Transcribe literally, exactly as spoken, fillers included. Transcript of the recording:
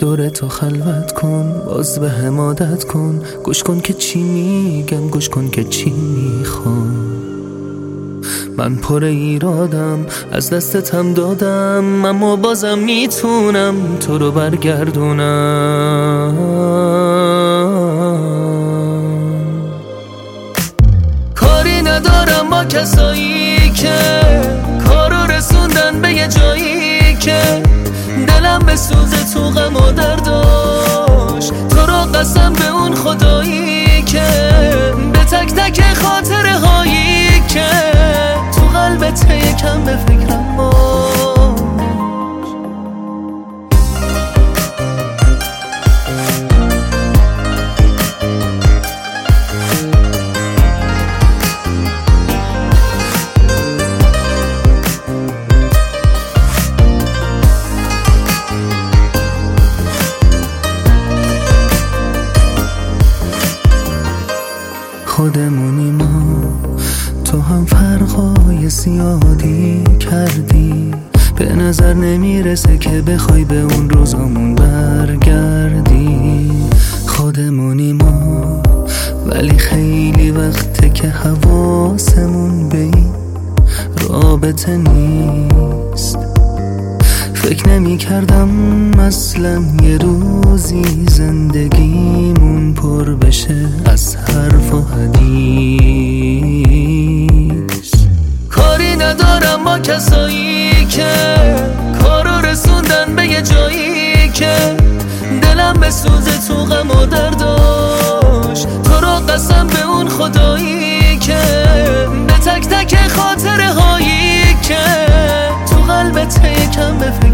دور تو خلوت کن، باز به هم عادت کن، گوش کن که چی میگم، گوش کن که چی میخوام. من پر ایرادم، از دستتم دادم، اما بازم میتونم تو رو برگردونم. کاری ندارم با کسایی که کارو رسوندن به یه جایی که دلم به سوزه تو غم و درداش. تو رو قسم به اون خدایی که به تک تک خاطره هایی که تو قلبت یکم به فکرم باش. خودمونی ما، تو هم فرقای زیادی کردی، به نظر نمیرسه که بخوای به اون روزامون برگردی. خودمونی ما، ولی خیلی وقته که حواسمون به این رابطه نیست. فکر نمی کردم اصلا یه روزی زندگیمون پر بشه از حرف و حدیث. کاری ندارم با کسایی که کارو رسوندن به یه جایی که دلم به سوزه تو غم و درداش. تو رو قسم به اون خدایی که به تک تک خاطره هایی که تو قلبت یکم به فکر